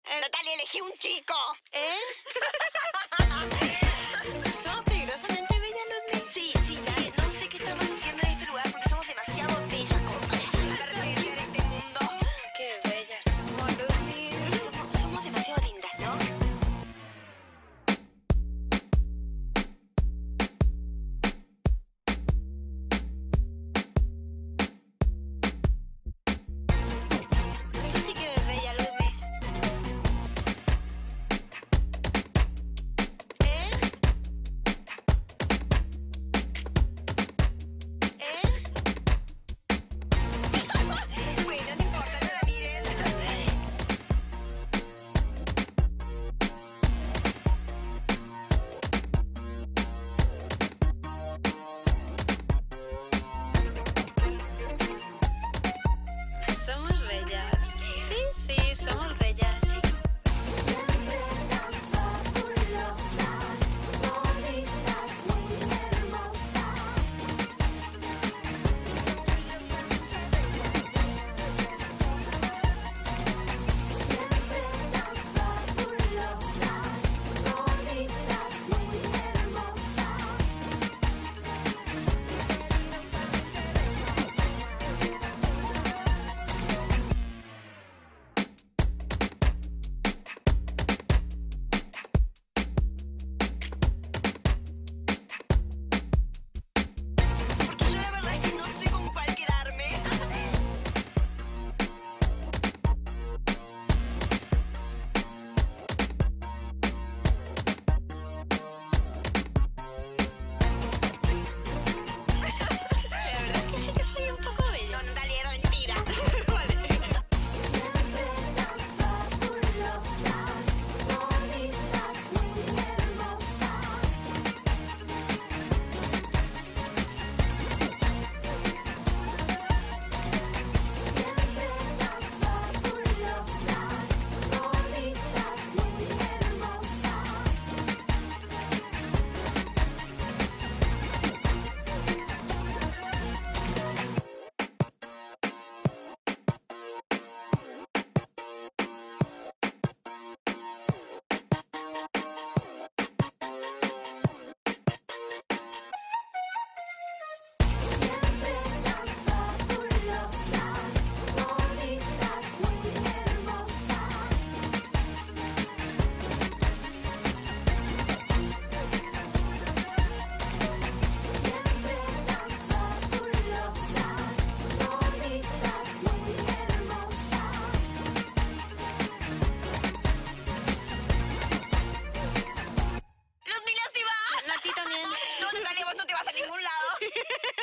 Natalia, elegí un chico. ¿Eh? ¿Somos peligrosamente bellas, Ludmilla? Sí, no sé qué estamos haciendo en este lugar porque somos demasiado bellas como para pertenecer a este mundo. Qué bellas somos, Ludmilla. Sí, somos demasiado lindas, ¿no? Tú sí que eres bella, Ludmilla. ¿Eh? ¿Eh? Bueno, no importa, no la miren. Somos bellas. Sí, somos bellas. Porque yo la verdad es que no sé con cuál quedarme. La verdad es que sí que soy un poco No, bella. Natalia, era mentira. Vale. Ludmila, ¿sí va? A ti también. No, Natalia, vos no te vas a ningún lado.